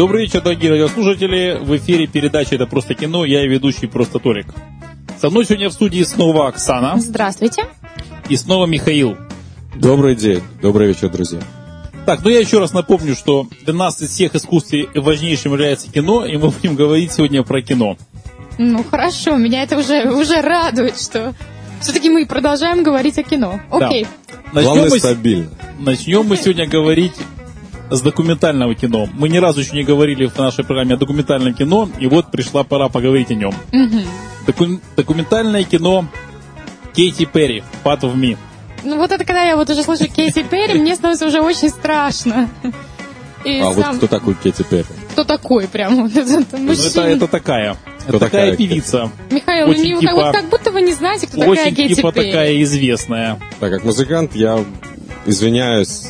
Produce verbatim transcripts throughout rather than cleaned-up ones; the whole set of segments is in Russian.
Добрый вечер, дорогие радиослушатели. В эфире передача «Это просто кино». Я и ведущий Просто Толик. Со мной сегодня в студии снова Оксана. Здравствуйте. И снова Михаил. Добрый день. Добрый вечер, друзья. Так, ну я еще раз напомню, что для нас из всех искусств важнейшим является кино, и мы будем говорить сегодня про кино. Ну хорошо, меня это уже, уже радует, что все-таки мы продолжаем говорить о кино. Окей. Да. Главное, мы... стабильно. Начнем мы сегодня говорить с документального кино. Мы ни разу еще не говорили в нашей программе о документальном кино, и вот пришла пора поговорить о нем. Угу. Доку... Документальное кино Кейти Перри, Part of Me. Ну вот это когда я вот уже слышу Кейти Перри, мне становится уже очень страшно. И а сам... вот кто такой Кейти Перри? Кто такой прям? Вот это, ну, это, это такая. Кто это такая, такая певица. Михаил, очень не, типа, вот как будто вы не знаете, кто такая Кейти Перри. Очень типа такая известная. Так, как музыкант я извиняюсь,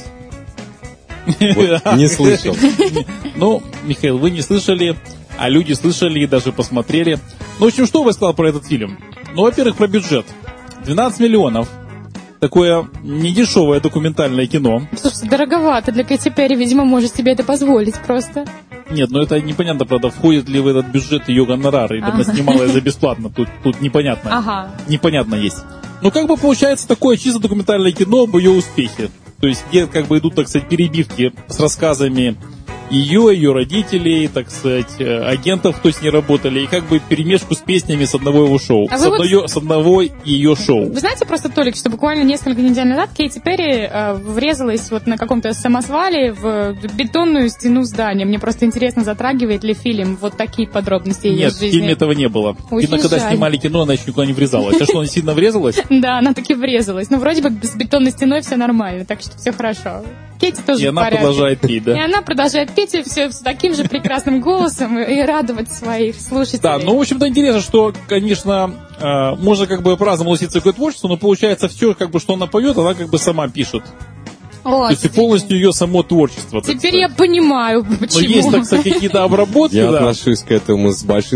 не слышал. Ну, Михаил, вы не слышали, а люди слышали и даже посмотрели. Ну, в общем, что вы сказали про этот фильм? Ну, во-первых, про бюджет. двенадцать миллионов. Такое недешевое документальное кино. Слушайте, дороговато для Кейти Перри, видимо, может себе это позволить просто. Нет, ну это непонятно, правда, входит ли в этот бюджет ее гонорары, или ага. она снимала за бесплатно, тут, тут непонятно. Ага. Непонятно есть. Ну, как бы получается такое чисто документальное кино об ее успехе. То есть, где как бы идут, так сказать, перебивки с рассказами ее, ее родителей, так сказать, агентов, кто с ней работали, и как бы перемешку с песнями с одного его шоу. А с, одно, вот... с одного ее шоу. Вы знаете просто, Толик, что буквально несколько недель назад Кейти Перри э, врезалась вот на каком-то самосвале в бетонную стену здания. Мне просто интересно, затрагивает ли фильм вот такие подробности ее Нет, жизни. в фильме этого не было. Очень Видно, когда жаль. снимали кино, она еще никуда не врезалась. А что, она сильно врезалась? Да, она таки врезалась. Но вроде бы с бетонной стеной все нормально, так что все хорошо. Кейти тоже и в порядке. И она продолжает петь, да? И она продолжает петь, и все с таким же прекрасным голосом, и радовать своих слушателей. Да, ну, в общем-то, интересно, что, конечно, э, можно как бы по-разному относиться к ее творчеству, но получается все, как бы, что она поет, она как бы сама пишет. О, то есть и полностью ее само творчество. Теперь я понимаю, почему. Но есть, так сказать, какие-то обработки. Я да. отношусь к этому с большим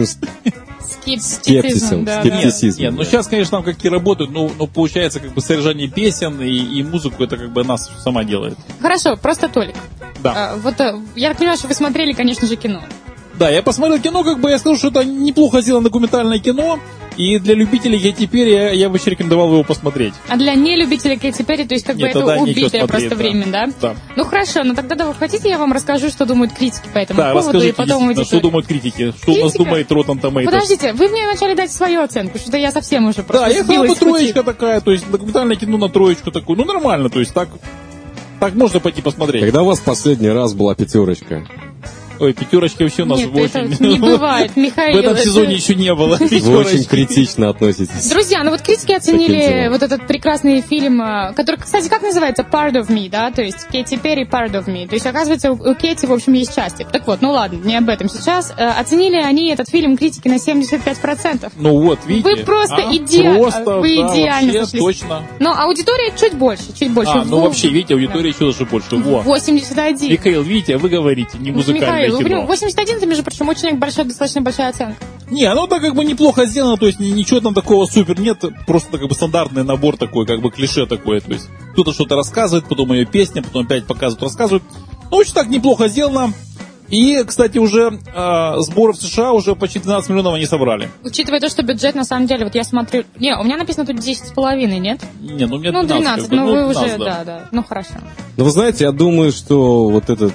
скептисом. Да, скептицизм. Нет, нет, ну сейчас, конечно, там какие работают, но, но получается как бы содержание песен и, и музыку, это как бы она сама делает. Хорошо, просто Толик. Да. А, вот я так понимаю, что вы смотрели, конечно же, кино. Да, я посмотрел кино, как бы я скажу, что это неплохо сделано документальное кино. И для любителей Кейти Перри я, я бы еще рекомендовал его посмотреть. А для нелюбителей Кейти Перри, то есть как Нет, бы это убитое смотреть, просто да. время, да? Да. Ну хорошо, но тогда да, вы хотите, я вам расскажу, что думают критики по этому да, поводу, и потом аудитория. Что думают критики, что Критика? у нас думает Rotten Tomatoes. Подождите, вы мне вначале дайте свою оценку, что-то я совсем уже просто Да, я сбилась бы с пути. троечка такая, то есть документальное кино на троечку такую, ну нормально, то есть так, так можно пойти посмотреть. Когда у вас последний раз была пятерочка? Ой, пятерочки вообще у нас Нет, очень... это не бывает, Михаил. В этом это... сезоне еще не было. Вы очень критично относитесь. Друзья, ну вот критики оценили вот этот прекрасный фильм, который, кстати, как называется? Part of Me, да? То есть Кейти Перри Part of Me. То есть, оказывается, у Кейти, в общем, есть части. Так вот, ну ладно, не об этом сейчас. Оценили они этот фильм, критики, на семьдесят пять процентов. Ну вот, видите. Вы просто а? идеально. Просто, Вы да, идеально вообще, сошлись. точно. Но аудитория чуть больше, чуть больше. А, ну в... вообще, видите, аудитория да. еще даже больше. Во. восемьдесят один. Михаил, видите, вы говорите, не музыкальное Михаил, кино. восемьдесят один, это, между прочим, очень большая, достаточно большая оценка. Не, оно так как бы неплохо сделано, то есть ничего там такого супер нет, просто как бы стандартный набор такой, как бы клише такое, то есть кто-то что-то рассказывает, потом ее песня, потом опять показывают, рассказывают. Ну, очень так неплохо сделано. И, кстати, уже э, сборы в США уже почти двенадцать миллионов они собрали. Учитывая то, что бюджет, на самом деле, вот я смотрю... Не, у меня написано тут десять с половиной, нет? Не, ну у меня двенадцать. Ну, двенадцать, ну, ну, вы двенадцать, уже, да. да, да, ну, хорошо. Ну, вы знаете, я думаю, что вот этот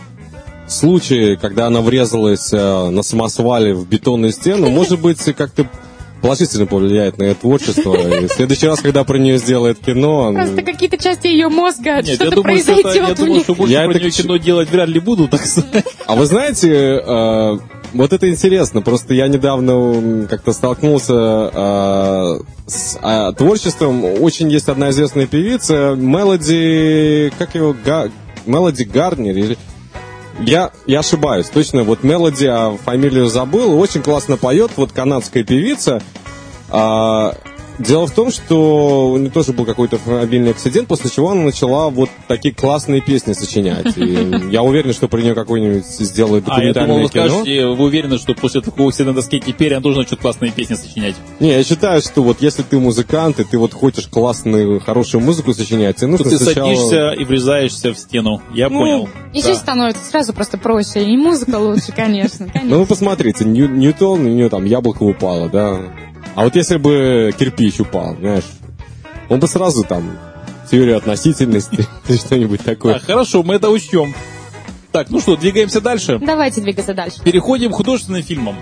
случай, когда она врезалась э, на самосвале в бетонную стену, может быть, как-то положительно повлияет на ее творчество. И в следующий раз, когда про нее сделает кино... Просто какие-то части ее мозга, Нет, что-то я думаю, произойдет что это, я у думаю, них. что больше Я про это нее к- кино делать вряд ли буду, так сказать. А вы знаете, э, вот это интересно, просто я недавно м, как-то столкнулся э, с э, творчеством. Очень есть одна известная певица, Мелоди, как его, Га, Мелоди Гарнер, или... Я, я ошибаюсь, точно, вот Мелоди, а фамилию забыл, очень классно поет, вот канадская певица. А, Дело в том, что у нее тоже был какой-то автомобильный акцидент, после чего она начала вот такие классные песни сочинять. И я уверен, что про нее какой-нибудь сделают документальное а, я думал, кино. Вы скажете, вы уверены, что после такого акцидента теперь она должна что-то классные песни сочинять? Не, я считаю, что вот если ты музыкант, и ты вот хочешь классную, хорошую музыку сочинять, тебе нужно то ты сначала... садишься и врезаешься в стену. Я ну, понял. И да. Жизнь становится сразу просто проще, и музыка лучше, конечно. конечно. Ну, вы посмотрите, Нью- Ньютон, у нее там яблоко упало, да. А вот если бы кирпич упал, знаешь, он бы сразу там теорию относительности или что-нибудь такое. Так, хорошо, мы это учтем. Так, ну что, двигаемся дальше? Давайте двигаться дальше. Переходим к художественным фильмам.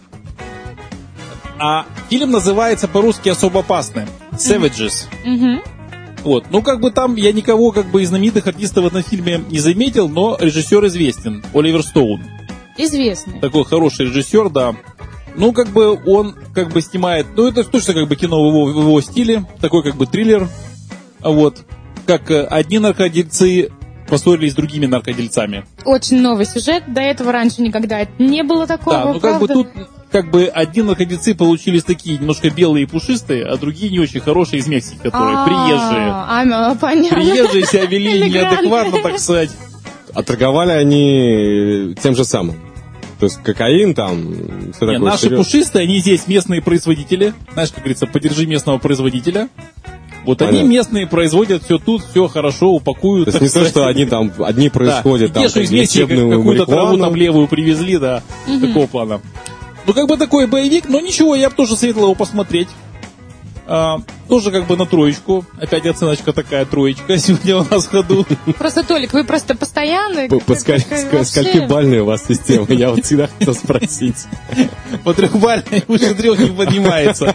А фильм называется по-русски «Особо опасный». «Savages». Mm-hmm. Вот, ну как бы там я никого как бы из знаменитых артистов в этом фильме не заметил, но режиссер известен, Оливер Стоун. Известный. Такой хороший режиссер, да. Ну, как бы он как бы снимает... Ну, это точно как бы кино в его, в его стиле. Такой как бы триллер. Вот. Как одни наркодельцы поссорились с другими наркодельцами. Очень новый сюжет. До этого раньше никогда не было такого, да, ну, правда? как бы тут как бы одни наркодельцы получились такие немножко белые и пушистые, а другие не очень хорошие из Мексики, которые приезжие. А, понятно. Приезжие себя вели неадекватно, так сказать. А торговали они тем же самым. То есть кокаин там, все Не, такое. наши серьезно. пушистые, они здесь местные производители. Знаешь, как говорится, поддержи местного производителя. Вот Понятно. они местные производят все тут, все хорошо, упакуют. То есть не то, что они там, одни происходят да. там, Где, из Мексики лечебную какую-то траву марихуану. там левую привезли, да, Мгм. такого плана. Ну, как бы такой боевик, но ничего, я бы тоже советовал его посмотреть. А, тоже как бы на троечку. Опять оценочка такая, троечка сегодня у нас в ходу. Просто, Толик, вы просто постоянно... По, по скаль- ска- сколькибальная у вас система? Я вот всегда хотел спросить. По трехбальной выше трех не поднимается.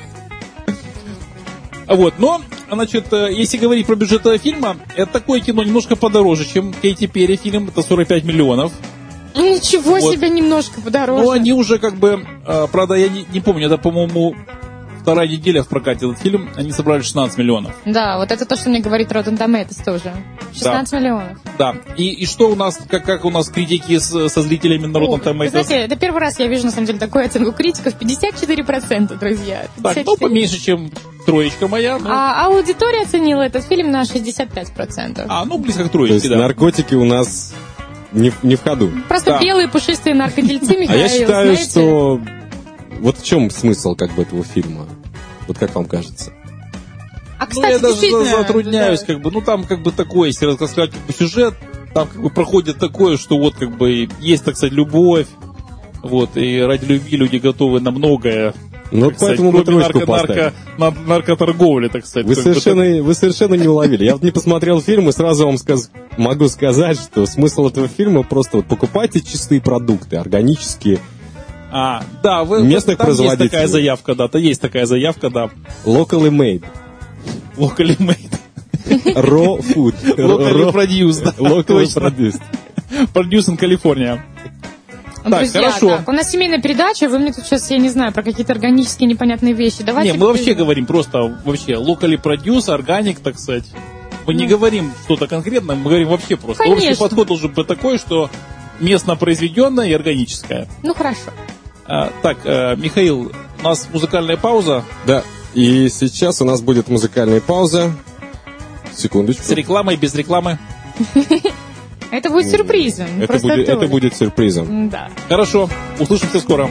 Вот, но, значит, если говорить про бюджет этого фильма, это такое кино немножко подороже, чем Кейти Перри фильм, это сорок пять миллионов. Ничего Вот. себе, немножко подороже. Ну, они уже как бы, э, правда, я не, не помню, это, по-моему, вторая неделя в прокате этот фильм, они собрали шестнадцать миллионов. Да, вот это то, что мне говорит Rotten Tomatoes тоже. шестнадцать миллионов. Да, и, и что у нас, как, как у нас критики с- со зрителями на Rotten О, Tomatoes? Знаете, это первый раз я вижу, на самом деле, такую оценку критиков. пятьдесят четыре процента, друзья. Так, пятьдесят четыре. ну, поменьше, чем троечка моя. Ну, а, А аудитория оценила этот фильм на шестьдесят пять процентов. ну, близко к То есть троечке, да. наркотики у нас не, в- не в ходу. Просто Да. белые пушистые наркодельцы, А Михаил, я считаю, знаете? что... Вот в чем смысл как бы этого фильма? Вот как вам кажется? А, Ну, кстати, я даже действительно... за- затрудняюсь, да. как бы, ну, там, как бы, такое, если рассказать как бы, сюжет, там, как бы, проходит такое, что вот, как бы, есть, так сказать, любовь, вот, и ради любви люди готовы на многое. Ну, так сказать, поэтому мы кроме троечку нарко, поставим. нарко, нар- наркоторговли, так сказать. Вы Как бы, совершенно, вы совершенно не уловили. Я вот не посмотрел фильм и сразу вам сказ- могу сказать, что смысл этого фильма просто вот покупайте чистые продукты, органические, А, да, вы, местных там есть производителей. такая заявка, да, то есть такая заявка, да. locally made, Locally made. raw food, Locally raw- produced, да, locally точно. produced. Produced in California. Так, Друзья, хорошо. так, у нас семейная передача, вы мне тут сейчас, я не знаю, про какие-то органические непонятные вещи. Давайте... Не, мы вообще говорим просто, вообще, locally produce, органик, так сказать. Мы не говорим что-то конкретное, мы говорим вообще просто. Конечно. Общий подход должен быть такой, что местно произведенное и органическое. Ну, хорошо. А, так, э, Михаил, у нас музыкальная пауза Да, и сейчас у нас будет музыкальная пауза. Секундочку. с рекламой, без рекламы. Это будет сюрпризом. Это просто будет, это Толик. будет сюрпризом. Да. Хорошо, услышимся скоро.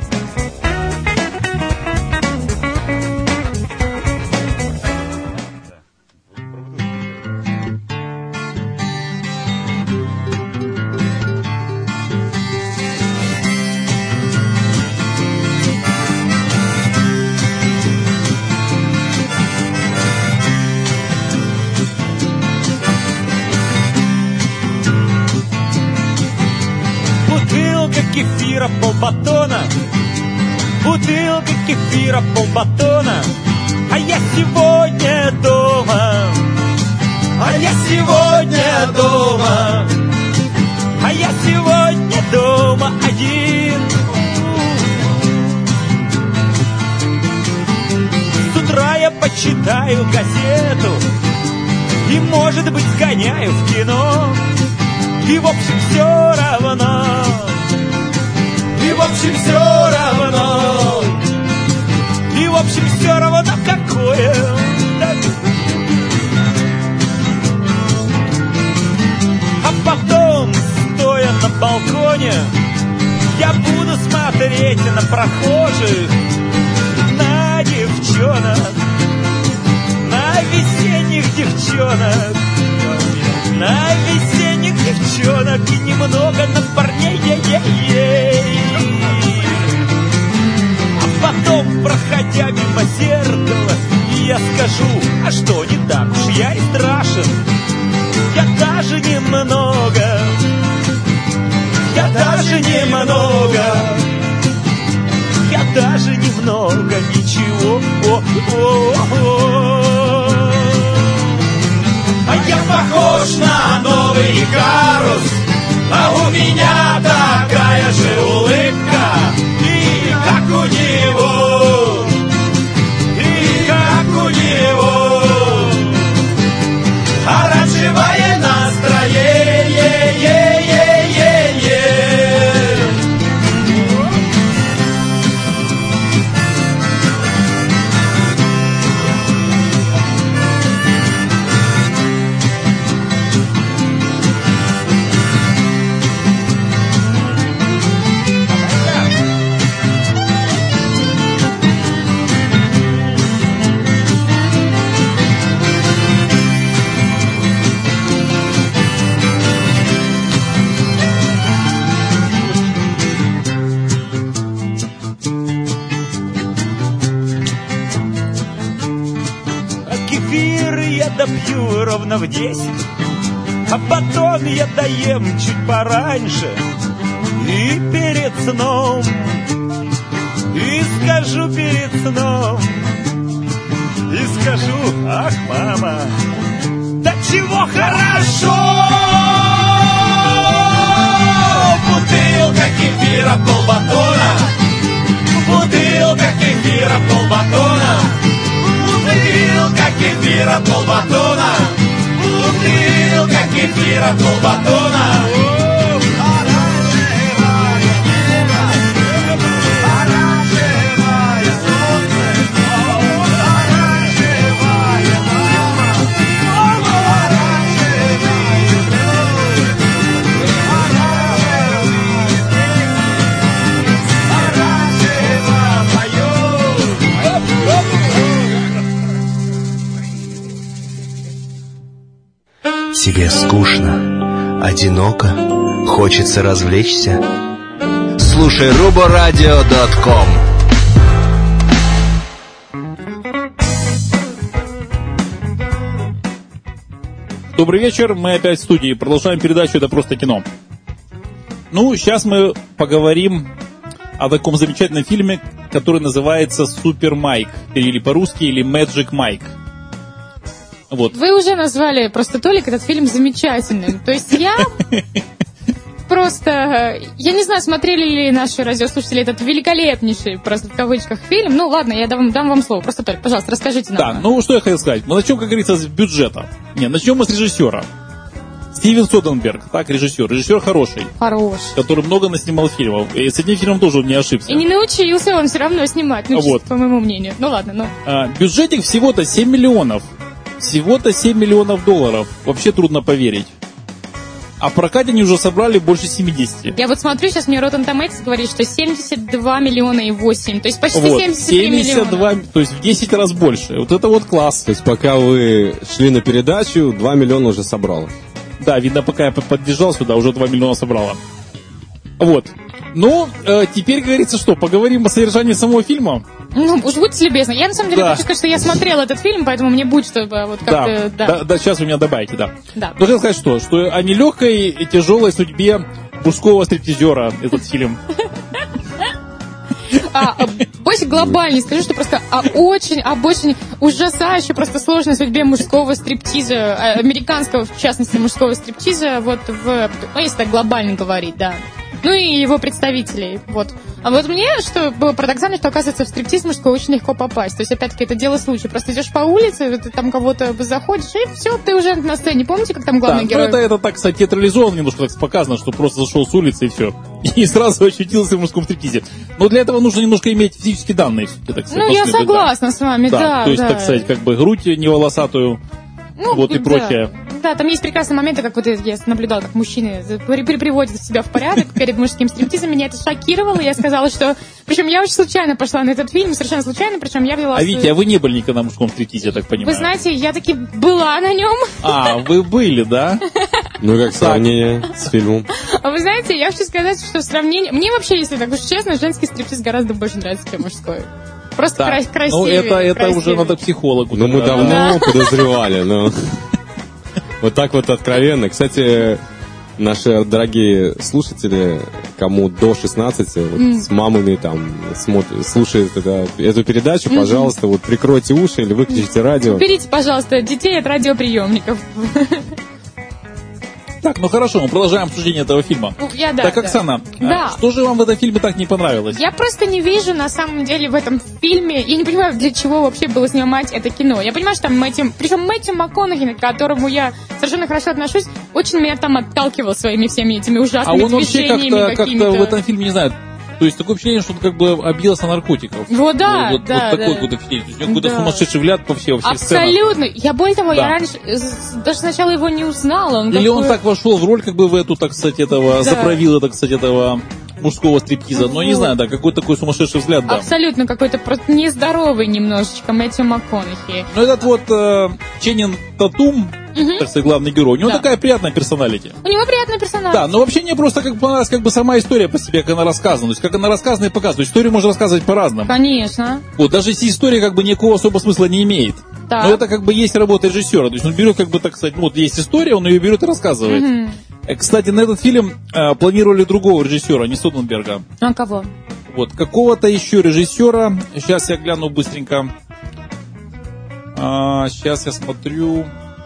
Бутылка кефира полбатона, бутылка кефира полбатона, а я сегодня дома, а я сегодня дома, а я сегодня дома один. С утра я почитаю газету и, может быть, сгоняю в кино. И в общем все равно, и в общем все равно, и в общем, все равно какое. А потом, стоя на балконе, я буду смотреть на прохожих, на девчонок, на весенних девчонок, на весенних девчонок и немного на парней. Ей-ей-ей. А потом, проходя мимо зеркала, я скажу, а что, не так уж я и страшен. Я даже немного, я даже немного, я даже немного ничего. О-о-о-о. А я похож на новый Икарус, а у меня такая же улыбка, и как у него, и как у него оранжевое настроение. Допью ровно в десять, а батон я доем чуть пораньше. И перед сном, и скажу перед сном, и скажу, ах, мама, да чего хорошо! Бутылка кефира, полбатона, бутылка кефира, полбатона, бутылка кефира, полбатона, бутылка кефира, полбатона. Тебе скучно, одиноко, хочется развлечься? Слушай руборадио точка ком. Добрый вечер, мы опять в студии. Продолжаем передачу «Это просто кино». Ну, сейчас мы поговорим о таком замечательном фильме, который называется «Супер Майк», или по-русски, или «Magic Mike». Вот. Вы уже назвали просто, Толик, этот фильм замечательным. То есть я просто... Я не знаю, смотрели ли наши радиослушатели этот великолепнейший, просто в кавычках, фильм. Ну, ладно, я дам, дам вам слово. Просто, Толик, пожалуйста, расскажите нам. Да, ну, что я хотел сказать. Мы начнем, как говорится, с бюджета. Не, начнем мы с режиссера. Стивен Содерберг, так, режиссер. Режиссер хороший. Хорош. Который много наснимал фильмов. И с этим фильмом тоже он не ошибся. И не научился он все равно снимать, ну, вот. По моему мнению. Ну, ладно, ну. А, бюджетик всего-то семь миллионов. Всего-то семь миллионов долларов. Вообще трудно поверить. А в прокате они уже собрали больше семидесяти. Я вот смотрю, сейчас мне Rotten Tomatoes говорит, что семьдесят два миллиона и восемь. То есть почти вот, семьдесят три семьдесят два, миллиона. То есть в десять раз больше. Вот это вот класс. То есть пока вы шли на передачу, два миллиона уже собрало. Да, видно, пока я подъезжал сюда, уже два миллиона собрало. Вот. Ну, э, теперь, говорится, что, поговорим о содержании самого фильма? Ну, уж будьте любезны. Я, на самом деле, да. хочу сказать, что я смотрела этот фильм, поэтому мне будет, чтобы вот как-то... Да, да. Да, да, сейчас вы меня добавите, да. Да. Но хотел сказать, что, что о нелегкой и тяжелой судьбе мужского стриптизера этот фильм. А, больше глобальнее скажу, что просто о очень, об очень ужасающей, просто сложной судьбе мужского стриптиза, американского, в частности, мужского стриптиза, вот в... Ну, если так глобально говорить, да. Ну и его представителей, вот. А вот мне, что было парадоксально, что, оказывается, в стриптиз мужской очень легко попасть. То есть, опять-таки, это дело случая. Просто идешь по улице, ты там кого-то заходишь, и все, ты уже на сцене. Помните, как там главный да, герой? Ну, это, это так, кстати, театрализовано немножко так показано, что просто зашел с улицы и все. и сразу очутился в мужском стриптизе. Но для этого нужно немножко иметь физические данные, так сказать. Ну, я согласна с вами, да. Да, то есть, да. так сказать, как бы грудь не волосатую, ну, вот и да. прочее. Да, там есть прекрасные моменты, как вот я наблюдала, как мужчины при- при- приводят себя в порядок перед мужским стриптизом. Меня это шокировало, я сказала, что... Причем я очень случайно пошла на этот фильм, совершенно случайно, причем я вела... А Витя, а вы не были никогда на мужском стриптизе, я так понимаю? Вы знаете, я таки была на нем. А, вы были, да? Ну, как сравнение с фильмом? А вы знаете, я хочу сказать, что в сравнении... Мне вообще, если так уж честно, женский стриптиз гораздо больше нравится, чем мужской. Просто Да. кра- красивее. Ну, это, это красивее. уже надо к психологу. Ну, мы тогда, давно Да. подозревали, но... Вот так вот откровенно. Кстати, наши дорогие слушатели, кому до шестнадцати, вот, Mm. с мамами там смотрят, слушают это, эту передачу, Mm-hmm. пожалуйста, вот прикройте уши или выключите радио. Уберите, пожалуйста, детей от радиоприемников. Так, ну хорошо, мы продолжаем обсуждение этого фильма. Ну, я да. Так, да. Оксана, Да. а что же вам в этом фильме так не понравилось? Я просто не вижу, на самом деле, в этом фильме, я не понимаю, для чего вообще было снимать это кино. Я понимаю, что там Мэтью, причем Мэтью МакКонахи, к которому я совершенно хорошо отношусь, очень меня там отталкивал своими всеми этими А ужасными он вообще движениями как-то, какими-то. как-то в этом фильме, не знаю, то есть такое впечатление, что он как бы объелся наркотиков. Вот да, вот, да, вот такое да. какое-то впечатление. То есть у него какой-то Да. сумасшедший взгляд по всей, во всех сценах. Абсолютно. Я более того, Да. я раньше э, с- даже сначала его не узнала. Он Или он такой- так вошел в роль, как бы в эту, так сказать, этого, Да. заправила, так сказать, этого мужского стриптиза. Но не Вот. знаю, да, какой такой сумасшедший взгляд, да. Абсолютно какой-то просто нездоровый немножечко Мэтью МакКонахи. Но этот вот э, Ченнинг Татум, так сказать, главный герой, у него Да. такая приятная персоналити. У него приятный персонаж. Да, но вообще мне просто как бы понравилась как бы сама история по себе, как она рассказана. То есть как она рассказана и показана. То есть историю можно рассказывать по-разному. Конечно. Вот, даже если история как бы никакого особого смысла не имеет. Так. Но это как бы есть работа режиссера. То есть он берет, как бы, так сказать, ну, вот есть история, он ее берет и рассказывает. Мгм. Э, Кстати, на этот фильм э, планировали другого режиссера, не Соденберга. А кого? Вот, какого-то еще режиссера. Сейчас я гляну быстренько. А, сейчас я смотрю.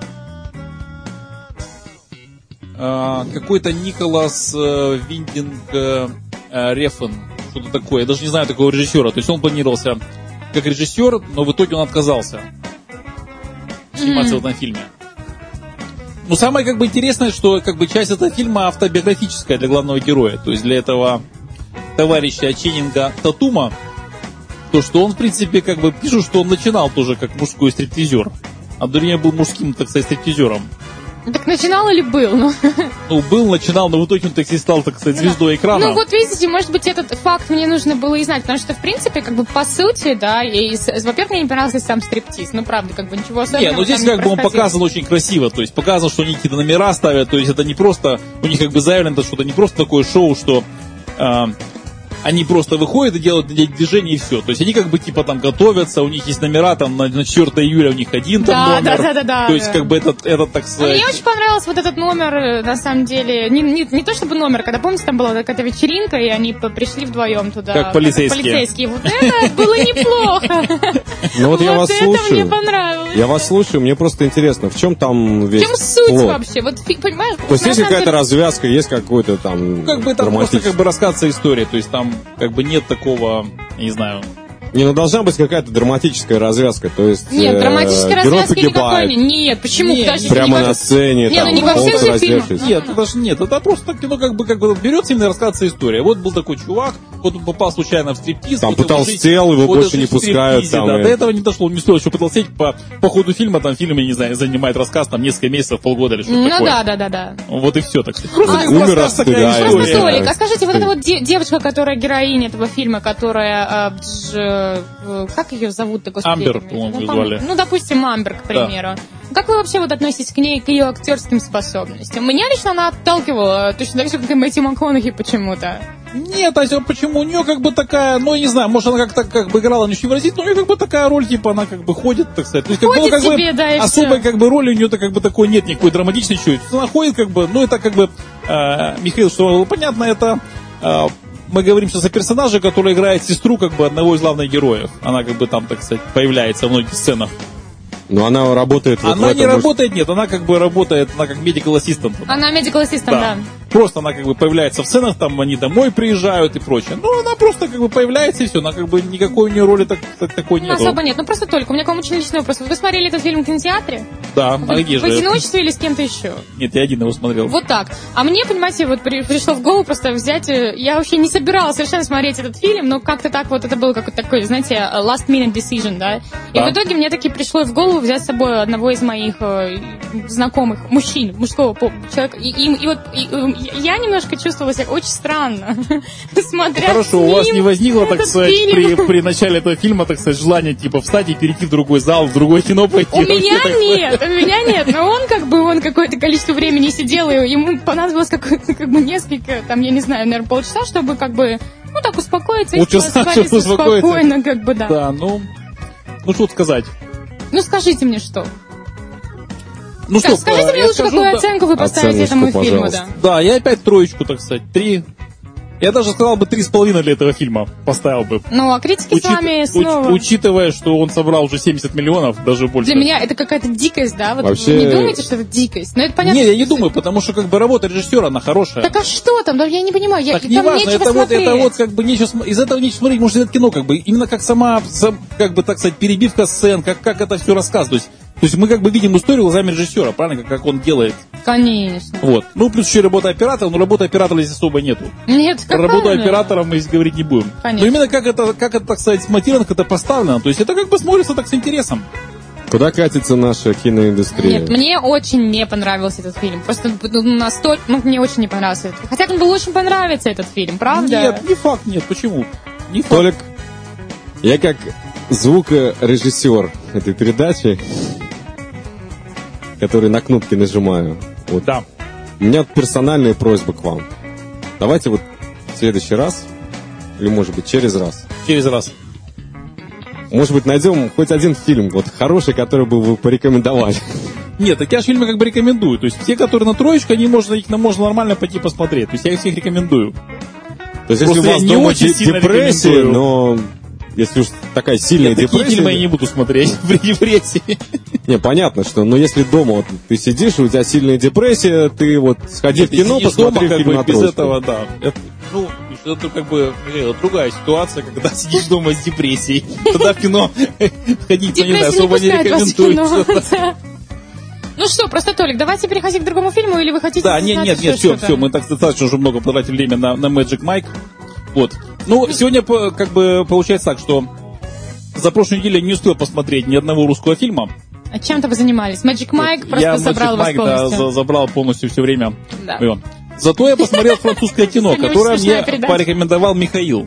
А, какой-то Николас э, Виндинг э, э, Рефен. Что-то такое. Я даже не знаю такого режиссера. То есть он планировался как режиссер, но в итоге он отказался сниматься Мгм. в этом фильме. Но самое как бы интересное, что как бы часть этого фильма автобиографическая для главного героя. То есть для этого товарища Ченнинга Татума, то, что он, в принципе, как бы пишут, что он начинал тоже как мужской стриптизер. А Дурия был мужским, так сказать, стриптизером. Так начинал или был? Ну, Ну, был, начинал, но в итоге он, так сказать, стал, так сказать, звездой экрана. ну вот видите, может быть, этот факт мне нужно было и знать, потому что, в принципе, как бы по сути, да, и, с- во-первых, мне не понравился сам стриптиз, ну правда, как бы ничего особенного. Не, ну здесь там не как бы он происходило. показан очень красиво, то есть показано, что они какие-то номера ставят, то есть это не просто, у них как бы заявлено, это что-то не просто такое шоу, что а, они просто выходят и делают движение и все. То есть они как бы типа там готовятся, у них есть номера, там на, на четвёртое июля у них один там Да, номер. да, да, да, да, То есть да. как бы этот, этот так А сказать... Мне очень понравился вот этот номер, э, на самом деле, не, не, не то чтобы номер, когда, помните, там была какая-то вечеринка, и они по- пришли вдвоем туда. Как полицейские. полицейские. Вот это было неплохо. Ну вот я вас это мне слушаю. понравилось. Я вас слушаю, мне просто интересно, в чем там В весь чем суть плод? вообще? Вот, фи- понимаешь? То есть на есть самом какая-то деле- развязка, есть какой-то там Как бы это просто драматический- как бы рассказывается история, то есть там как бы нет такого, я не знаю... Не, ну должна быть какая-то драматическая развязка, то есть Нет, э, драматической герой развязки никакой погибает не- нет. Почему? Нет, Подождите, прямо не на во- сцене, Не, там, ну не во всех полностью же фильмах. раздевшись. Нет, это же нет, это просто так, ну, как бы, как бы берется именно рассказывается история. Вот был такой чувак, вот он попал случайно в стриптиз. Там вот его потолстел, его вот больше это не в пускают, стриптизе, там, да, и- до этого не дошло, он не стоило еще потолстеть по, по ходу фильма, там фильм, я не знаю, занимает рассказ, там несколько месяцев, полгода или что-то Ну такое. да, да, да, да. Вот и все, так сказать. Просто А, как бы умер рассказ, от такая стыда, история. или Просто, Да. Толик, а скажите, вот эта вот де- девочка, которая героиня этого фильма, которая, а, дж- э, как ее зовут-то, господи? Амбер, ну, по-моему, ее пом- звали. Ну, допустим, Амбер, к примеру. Как вы вообще вот относитесь к ней, к ее актерским способностям? Меня лично она отталкивала, точно так же, как и Мэтью МакКонахи почему-то. Нет, а почему? У нее как бы такая, ну, я не знаю, может, она как-то как бы играла не очень выразительно, но у нее как бы такая роль, типа, она как бы ходит, так сказать. То есть, как Ходит бы, как бы, себе, да, и особой всё. как бы роли у нее-то как бы такой нет, никакой драматичной чуть. Она ходит как бы, ну, это как бы, э, Михаил, что было понятно, это э, мы говорим сейчас о персонаже, который играет сестру как бы одного из главных героев. Она как бы там, так сказать, появляется в многих сценах. Но она работает... Вот она не этом, работает, нет, она как бы работает, она как medical assistant. Она medical assistant, да. да. Просто она как бы появляется в сценах, там они домой приезжают и прочее. Ну, она просто как бы появляется и все, она как бы никакой у нее роли так, так, такой ну, нет. Особо нет, ну просто только. У меня к вам очень личный вопрос. Вы смотрели этот фильм в кинотеатре? Да, вы, а где в же? В одиночестве или с кем-то еще? Нет, я один его смотрел. Вот так. А мне, понимаете, вот при, пришло в голову просто взять... Я вообще не собиралась совершенно смотреть этот фильм, но как-то так вот это был какой-то такой, знаете, last minute decision, да? И да. в итоге мне таки пришло в голову взять с собой одного из моих э, знакомых мужчин, мужского человека. И, и, и вот и, и, я немножко чувствовала себя очень странно, смотря Хорошо, у вас не возникло, так сказать, при, при начале этого фильма, так сказать, желание, типа, встать и перейти в другой зал, в другое кино пойти? У меня нет, у меня нет, но он как бы, он какое-то количество времени сидел, и ему понадобилось какое-то, как бы, несколько, там, я не знаю, наверное, полчаса, чтобы, как бы, ну, так успокоиться и успокоиться спокойно, как бы, да. Да, ну, ну, что сказать. Ну, скажите мне, что? Ну так, что, скажите мне лучше, скажу, какую да, оценку вы поставите оценочку, этому фильму, да? Да, я опять троечку, так сказать, три. Я даже сказал бы три с половиной для этого фильма поставил бы. Ну, а критики Учит, с вами снова... Уч, учитывая, что он собрал уже семьдесят миллионов, даже больше. Для меня это какая-то дикость, да? Вот вообще... Вы не думаете, что это дикость? Но это понятно. Не, я не думаю, потому что как бы работа режиссера, она хорошая. Так а что там? Да я не понимаю. Я, так не важно, это вот, это вот как бы нечего, из этого нечего смотреть, может, это кино как бы, именно как сама, сам, как бы, так сказать, перебивка сцен, как, как это все рассказывать. То есть мы как бы видим историю глазами режиссера, правильно, как, как он делает. Конечно. Вот. Ну, плюс еще работа оператора, но работы оператора здесь особо нету. Нет, Про работу оператора мы здесь говорить не будем. Конечно. Но именно как это, как это, так сказать, смонтировано, как это поставлено, то есть это как бы смотрится так с интересом. Куда катится наша киноиндустрия? Нет, мне очень не понравился этот фильм. Просто настолько, ну, мне очень не понравился этот фильм. Хотя он был очень понравится, этот фильм, правда? Нет, не факт, нет, почему? Не факт. Толик, я как звукорежиссер этой передачи, который на кнопки нажимаю. Вот. Да. У меня персональная просьба к вам. Давайте вот в следующий раз, или может быть через раз. Через раз. Может быть, найдем хоть один фильм, вот хороший, который бы вы порекомендовали. Нет, так я же фильмы как бы рекомендую. То есть те, которые на троечку, они можно, их можно нормально пойти посмотреть. То есть я их всех рекомендую. То есть если у вас дома депрессия, но... Если уж такая сильная Нет, депрессия... Такие фильмы я не буду смотреть при депрессии. Не, понятно, что... Но если дома вот, ты сидишь, и у тебя сильная депрессия, ты вот сходи Нет, в кино, посмотри дома, фильм на без этого, да. Это, ну, это как бы другая ситуация, когда сидишь дома с депрессией. Тогда в кино ходить, ну, не знаю, особо не рекомендуется. Ну что, просто, Толик, давайте переходить к другому фильму, или вы хотите... Да, нет, нет, нет, все, все, мы так достаточно уже много потратили время на, на Magic Mike. Вот. Ну, сегодня как бы получается так, что за прошлую неделю я не успел посмотреть ни одного русского фильма. А чем-то вы занимались? Magic Mike вот. просто я забрал Magic вас Mike, полностью. Да, забрал полностью все время. Да. Зато я посмотрел французское кино, которое мне порекомендовал Михаил.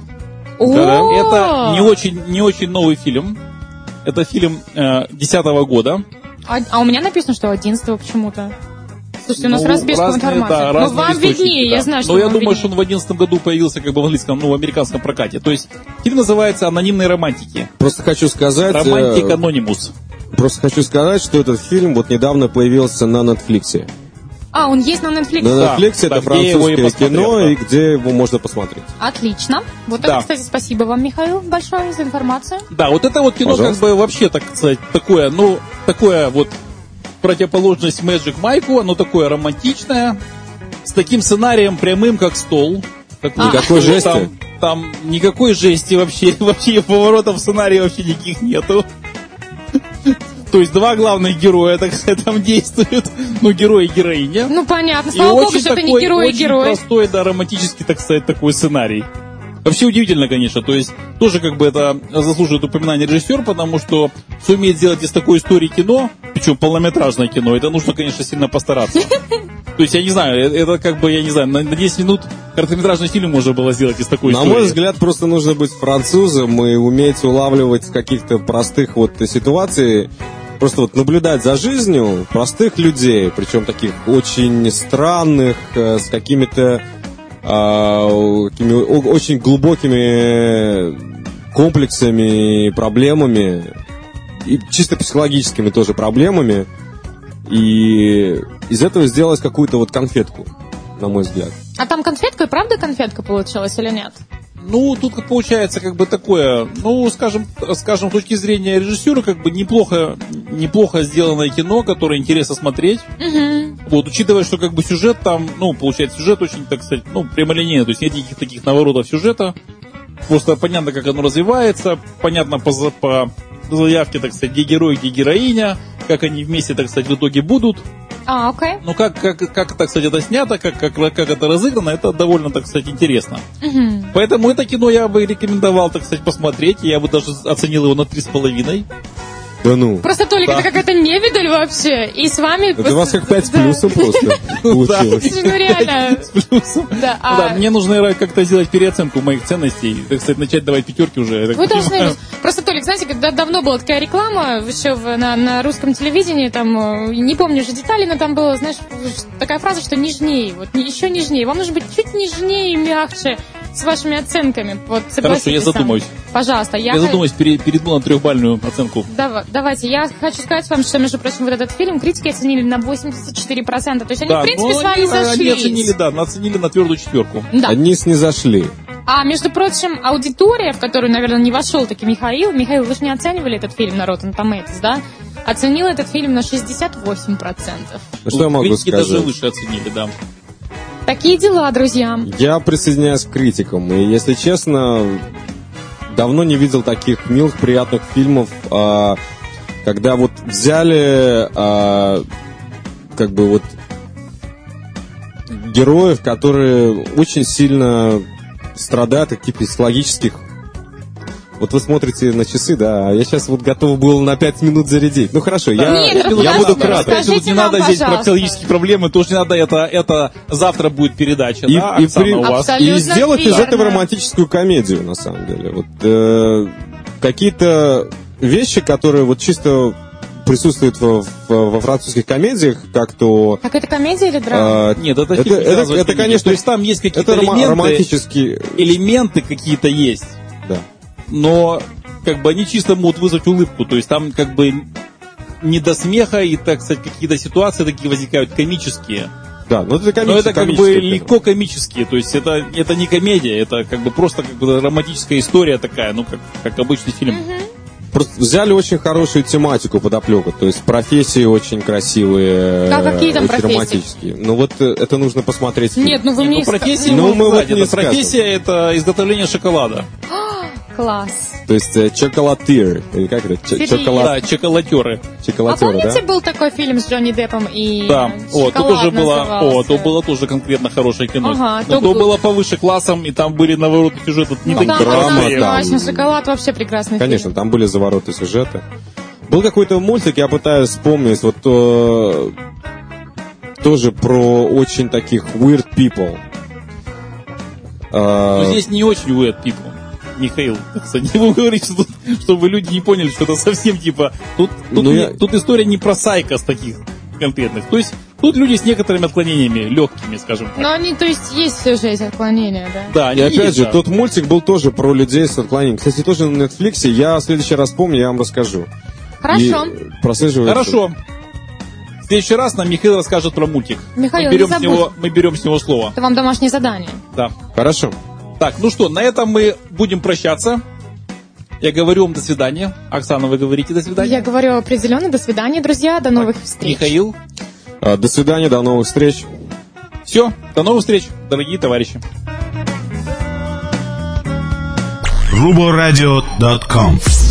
Это не очень, не очень новый фильм. Это фильм десятого года. А, а у меня написано, что одиннадцатого почему-то. Слушайте, у нас ну, разбежка в информации. Да, ну, вам виднее, да. я знаю, что Но я вам думаю, виднее. что он в одиннадцатом году появился как бы в английском, ну, в американском прокате. То есть фильм называется «Анонимные романтики». Просто хочу сказать... Романтик Анонимус. Просто хочу сказать, что этот фильм вот недавно появился на Netflix. А, он есть на Netflix? На Netflix да, это да, французское кино, да. и где его можно посмотреть. Отлично. Вот да. это, кстати, спасибо вам, Михаил, большое за информацию. Да, вот это вот кино Пожалуйста. Как бы вообще, так сказать, такое, ну, такое вот противоположность Magic Mike'у, оно такое романтичное, с таким сценарием прямым, как стол. Такой, а. Никакой жести? Там, там никакой жести вообще, вообще поворотов в сценарии вообще никаких нету. То есть два главных героя, так сказать, там действуют, ну, герой и героиня. Ну, понятно, слава богу, что это не герой и герой. Очень простой, да, романтический, так сказать, такой сценарий. Вообще удивительно, конечно, то есть тоже как бы это заслуживает упоминания режиссер, потому что суметь сделать из такой истории кино, причем полнометражное кино, это нужно, конечно, сильно постараться. То есть, я не знаю, это как бы, я не знаю, на десять минут короткометражный фильм можно было сделать из такой на истории. На мой взгляд, просто нужно быть французом и уметь улавливать каких-то простых вот ситуаций, просто вот наблюдать за жизнью простых людей, причем таких очень странных, с какими-то какими очень глубокими комплексами, проблемами, и чисто психологическими тоже проблемами, и из этого сделать какую-то вот конфетку, на мой взгляд. А там конфетка и правда конфетка получилась или нет? Ну, тут как получается как бы такое, ну, скажем, скажем, с точки зрения режиссера, как бы неплохо, неплохо сделанное кино, которое интересно смотреть. Угу. Вот, учитывая, что как бы сюжет там, ну, получается, сюжет очень, так сказать, ну, прямолинейный, то есть нет никаких таких наворотов сюжета. Просто понятно, как оно развивается, понятно по, по заявке, так сказать, где герой, где героиня, как они вместе, так сказать, в итоге будут. А, окей. Ну, как, как, как, так сказать, это снято, как, как, как это разыграно, это довольно, так сказать, интересно. Угу. Поэтому это кино я бы рекомендовал, так сказать, посмотреть. Я бы даже оценил его на три с половиной. Да ну. Просто, Толик, Да. это какая-то невидаль вообще. И с вами... Это у вас как пять с Да. плюсом просто получилось. Ну, реально. С плюсом. Да, Ну да, а- мне нужно наверное, как-то сделать переоценку моих ценностей. Так сказать, начать давать пятерки уже. я так Вы должны... понимаю. Просто, Толик, знаете, когда давно была такая реклама еще в- на, на русском телевидении, там, э, не помню уже детали, но там была, знаешь, такая фраза, что нежнее, вот не- еще нежнее. Вам нужно быть чуть нежнее и мягче с вашими оценками. Вот, согласитесь я со мной? задумаюсь. Пожалуйста. Я, Я задумаюсь, пере- перейду на трехбальную оценку. Дава- Давайте, я хочу сказать вам, что, между прочим, вот этот фильм критики оценили на восемьдесят четыре процента. То есть они, в принципе, ну, с вами они, сошлись. они оценили, да, оценили на твердую четверку. Да. Они снизошли. А, между прочим, аудитория, в которую, наверное, не вошел таки Михаил, Михаил, вы же не оценивали этот фильм на Rotten Tomatoes, да? Оценил этот фильм на шестьдесят восемь процентов. Ну, что я могу Критики даже сказать? выше оценили, да. Такие дела, друзья. Я присоединяюсь к критикам. И, если честно, давно не видел таких милых, приятных фильмов, а, когда вот взяли а, как бы вот героев, которые очень сильно страдают от каких-то психологических. Вот вы смотрите на часы, да, а я сейчас вот готов был на пять минут зарядить. Ну хорошо, я, Нет, я расскажите, буду краток. расскажите. Тут не нам, надо здесь про пожалуйста. психологические проблемы, тоже не надо, это, это завтра будет передача, И- да, и Оксана, при- у вас? Абсолютно И сделать из верно. этого романтическую комедию, на самом деле. Вот, э, какие-то вещи, которые вот чисто присутствуют во, в- во французских комедиях, как то... Так это комедия или драма? э, Нет, это, Это- фильм, это- сразу это, комедия. конечно, То есть там есть какие-то это рома- элементы, романтические... элементы какие-то есть, Да. но как бы они чисто могут вызвать улыбку, то есть там как бы не до смеха, и, так сказать, какие-то ситуации такие возникают комические. Да, но это, комич- Но это как бы комическое кино. легко комические, то есть это, это не комедия, это как бы просто как бы романтическая история такая, ну как, как обычный фильм. Просто взяли очень хорошую тематику подоплеку, то есть профессии очень красивые, А какие там очень профессии? романтические. Ну вот э, это нужно посмотреть фильм. Нет, ну вы Не, мне... ну, профессия, Ну, можно мы сказать, вот не это профессия это изготовление шоколада. Класс. То есть э, чоколатир, или как это? Ч- Сергей. чоколад... Да, чоколатеры. А Чоколатер, помните, да? был такой фильм с Джонни Деппом и Да, о, то «Шоколад» тоже было, о, назывался? то было тоже конкретно хорошее кино. Ага, Но то то был- было повыше классом, и там были навороты сюжета не Ну, такие да, драма, простые. да. однозначно, «Шоколад» вообще прекрасный Конечно, фильм. там были завороты сюжета. Был какой-то мультик, я пытаюсь вспомнить, вот э, тоже про очень таких weird people. Э, Но здесь не очень weird people. Михаил, не вы говорите, что тут- чтобы люди не поняли, что это совсем типа... Тут, тут, Ну, не- я- тут история не про сайкос таких конкретных. То есть тут люди с некоторыми отклонениями, легкими, скажем так. Но они, то есть, есть все же эти отклонения, да? Да, И они опять есть, же, да. тот мультик был тоже про людей с отклонением. Кстати, тоже на Netflix. Я в следующий раз помню, я вам расскажу. Хорошо. И прослеживается. Хорошо. В следующий раз нам Михаил расскажет про мультик. Михаил, мы, берем не с него, мы берем с него слово. Это вам домашнее задание. Да. Хорошо. Так, ну что, на этом мы будем прощаться. Я говорю вам до свидания. Оксана, вы говорите до свидания. Я говорю определенно. До свидания, друзья. До новых встреч. Михаил. А, До свидания, до новых встреч. Все, до новых встреч, дорогие товарищи. рубо радио точка ком